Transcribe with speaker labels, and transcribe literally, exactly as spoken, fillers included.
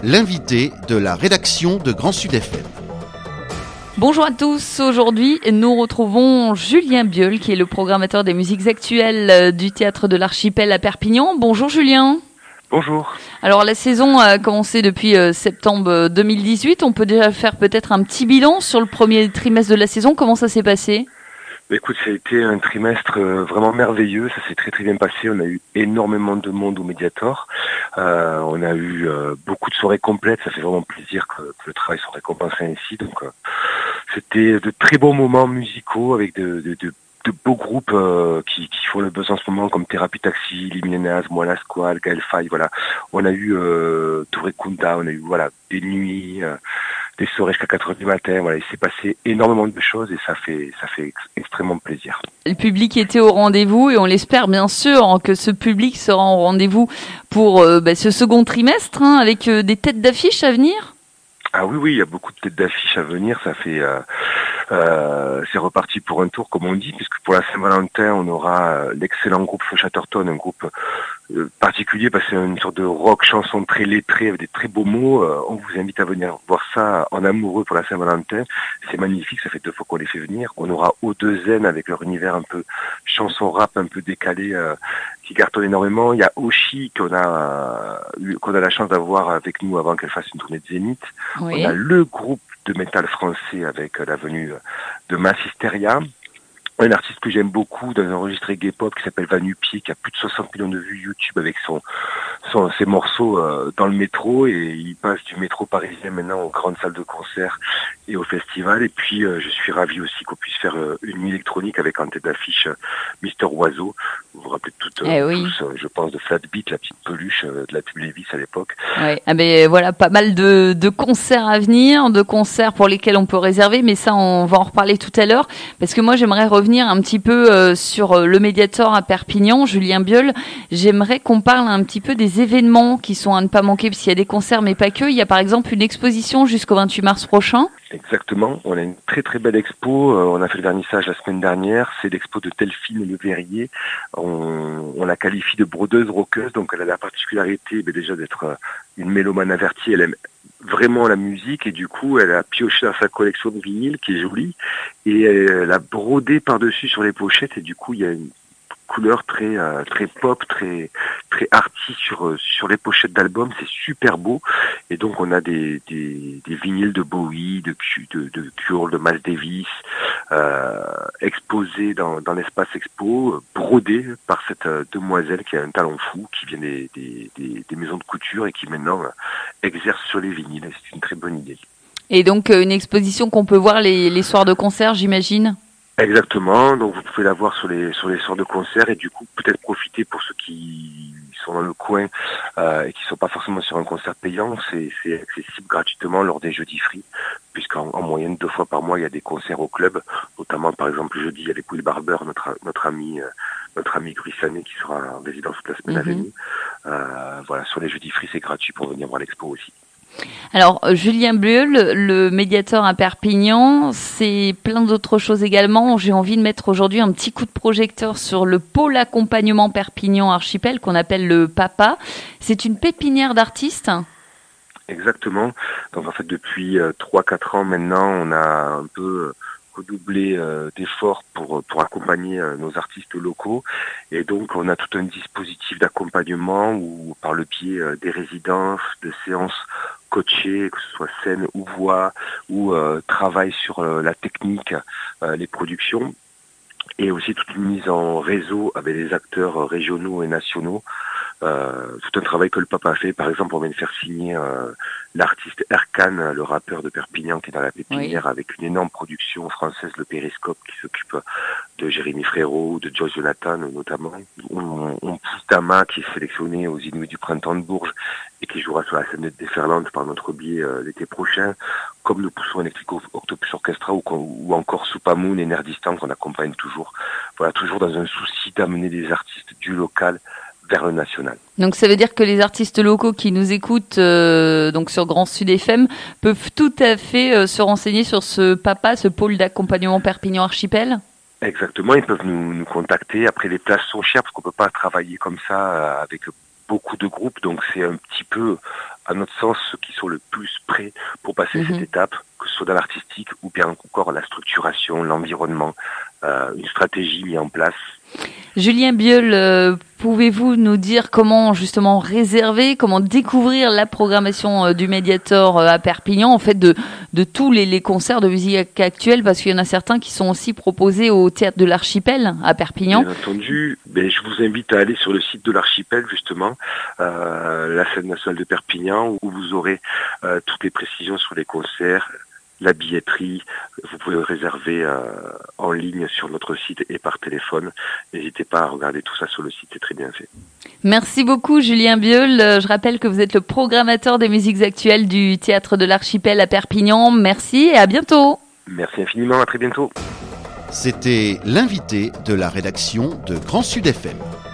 Speaker 1: l'invité de la rédaction de Grand Sud F M.
Speaker 2: Bonjour à tous, aujourd'hui nous retrouvons Julien Bieul qui est le programmateur des musiques actuelles du Théâtre de l'Archipel à Perpignan. Bonjour Julien.
Speaker 3: Bonjour.
Speaker 2: Alors la saison a commencé depuis euh, septembre deux mille dix-huit, on peut déjà faire peut-être un petit bilan sur le premier trimestre de la saison, comment ça s'est passé ?
Speaker 3: Écoute, ça a été un trimestre vraiment merveilleux, ça s'est très très bien passé, on a eu énormément de monde au Mediator, euh, on a eu euh, beaucoup de soirées complètes, ça fait vraiment plaisir que, que le travail soit récompensé ainsi, donc euh, c'était de très bons moments musicaux avec de, de, de, de beaux groupes euh, qui, qui font le buzz en ce moment comme Thérapie Taxi, Liminenaz, Moana Squal, Gaël Faye, voilà, on a eu euh, Touré Kunda, on a eu voilà des nuits, euh, des soirées jusqu'à quatre heures du matin, voilà, il s'est passé énormément de choses et ça fait ça fait ex- extrêmement plaisir.
Speaker 2: Le public était au rendez-vous et on l'espère bien sûr que ce public sera au rendez-vous pour euh, bah, ce second trimestre hein, avec euh, des têtes d'affiche à venir.
Speaker 3: Ah oui, oui, il y a beaucoup de têtes d'affiche à venir, ça fait... Euh, euh, c'est reparti pour un tour, comme on dit, puisque pour la Saint-Valentin, on aura l'excellent groupe Feu Chatterton, un groupe euh, particulier, parce que c'est une sorte de rock chanson très lettrée, avec des très beaux mots. Euh, on vous invite à venir voir ça en amoureux pour la Saint-Valentin. C'est magnifique, ça fait deux fois qu'on les fait venir. On aura O deux N avec leur univers un peu chanson rap, un peu décalé, euh, qui cartonne énormément. Il y a Oshi, qu'on a, euh, qu'on a la chance d'avoir avec nous avant qu'elle fasse une tournée de Zénith.
Speaker 2: Oui.
Speaker 3: On a le groupe de métal français avec la venue de Mass Hysteria. Un artiste que j'aime beaucoup dans un registre gay pop qui s'appelle Vanupier, qui a plus de soixante millions de vues YouTube avec son, son ses morceaux euh, dans le métro, et il passe du métro parisien maintenant aux grandes salles de concert et au festival. Et puis euh, je suis ravi aussi qu'on puisse faire euh, une nuit électronique avec en tête d'affiche euh, Mister Oiseau. Vous vous rappelez toutes, euh,
Speaker 2: eh oui.
Speaker 3: tous, euh, je pense, de Flat Beat, la petite peluche euh, de la pub Levi's à l'époque.
Speaker 2: Ouais. Ah ben voilà, pas mal de, de concerts à venir, de concerts pour lesquels on peut réserver, mais ça on va en reparler tout à l'heure, parce que moi j'aimerais revenir un petit peu euh, sur euh, le Mediator à Perpignan, Julien Bieul. J'aimerais qu'on parle un petit peu des événements qui sont à ne pas manquer, parce qu'il y a des concerts mais pas que. Il y a par exemple une exposition jusqu'au vingt-huit mars prochain.
Speaker 3: Exactement, on a une très très belle expo, euh, on a fait le vernissage la semaine dernière, c'est l'expo de Delphine Le Verrier, on, on la qualifie de brodeuse rockeuse, donc elle a la particularité ben, déjà d'être euh, une mélomane avertie, elle aime vraiment la musique et du coup elle a pioché dans sa collection de vinyles qui est jolie et elle a brodé par-dessus sur les pochettes et du coup il y a une couleur très euh, très pop, très très arty sur euh, sur les pochettes d'albums, c'est super beau et donc on a des des, des vinyles de Bowie, de de de Cure, de Miles Davis euh, exposés dans dans l'espace expo, brodés par cette euh, demoiselle qui a un talent fou, qui vient des des des, des maisons de couture et qui maintenant euh, exerce sur les vinyles. Et c'est une très bonne idée.
Speaker 2: Et donc euh, une exposition qu'on peut voir les les soirs de concert, j'imagine.
Speaker 3: Exactement, donc vous pouvez la voir sur les sur les soirs de concert et du coup peut-être profiter pour ceux qui sont dans le coin euh, et qui sont pas forcément sur un concert payant, c'est c'est accessible gratuitement lors des jeudis free, puisqu'en en moyenne deux fois par mois il y a des concerts au club, notamment par exemple jeudi il y a les Pouilles Barber, notre notre ami euh, notre ami Grissané qui sera en résidence toute la semaine à venir. Euh, voilà, sur les jeudis free c'est gratuit pour venir voir l'expo aussi.
Speaker 2: Alors, Julien Bieul, le Mediator à Perpignan, c'est plein d'autres choses également. J'ai envie de mettre aujourd'hui un petit coup de projecteur sur le pôle accompagnement Perpignan Archipel, qu'on appelle le PAPA. C'est une pépinière d'artistes.
Speaker 3: Exactement. Donc en fait, depuis trois quatre ans maintenant, on a un peu redoubler euh, d'efforts pour pour accompagner euh, nos artistes locaux et donc on a tout un dispositif d'accompagnement où par le biais euh, des résidences, de séances coachées, que ce soit scène ou voix ou euh, travail sur euh, la technique, euh, les productions et aussi toute une mise en réseau avec les acteurs régionaux et nationaux. Euh, tout un travail que le Papa a fait. Par exemple, on vient de faire signer euh, l'artiste Erkan, le rappeur de Perpignan qui est dans la pépinière, oui, avec une énorme production française, le Périscope, qui s'occupe de Jérémy Frérot, de Joe Jonathan notamment. On, on pousse Dama qui est sélectionné aux Inuits du Printemps de Bourges et qui jouera sur la scène de Déferlante par notre biais euh, l'été prochain, comme nous poussons Electric Octopus Orchestra ou, ou encore Soupamoun et Nerdistan qu'on accompagne toujours. Voilà, toujours dans un souci d'amener des artistes du local vers le national.
Speaker 2: Donc ça veut dire que les artistes locaux qui nous écoutent euh, donc sur Grand Sud F M peuvent tout à fait euh, se renseigner sur ce PAPA, ce pôle d'accompagnement Perpignan Archipel.
Speaker 3: Exactement, ils peuvent nous, nous contacter. Après, les places sont chères parce qu'on peut pas travailler comme ça euh, avec beaucoup de groupes, donc c'est un petit peu à notre sens, ceux qui sont le plus prêts pour passer mmh. cette étape, que ce soit dans l'artistique ou bien encore la structuration, l'environnement, euh, une stratégie mise en place.
Speaker 2: Julien Bieul, euh, pouvez-vous nous dire comment justement réserver, comment découvrir la programmation euh, du Mediator euh, à Perpignan, en fait de, de tous les, les concerts de musique actuelle, parce qu'il y en a certains qui sont aussi proposés au Théâtre de l'Archipel à Perpignan.
Speaker 3: Bien entendu, ben, je vous invite à aller sur le site de l'Archipel justement, euh, la scène nationale de Perpignan, où vous aurez euh, toutes les précisions sur les concerts, la billetterie. Vous pouvez réserver euh, en ligne sur notre site et par téléphone. N'hésitez pas à regarder tout ça sur le site, c'est très bien fait.
Speaker 2: Merci beaucoup Julien Bieul. Je rappelle que vous êtes le programmateur des musiques actuelles du Théâtre de l'Archipel à Perpignan. Merci et à bientôt.
Speaker 3: Merci infiniment, à très bientôt.
Speaker 1: C'était l'invité de la rédaction de Grand Sud F M.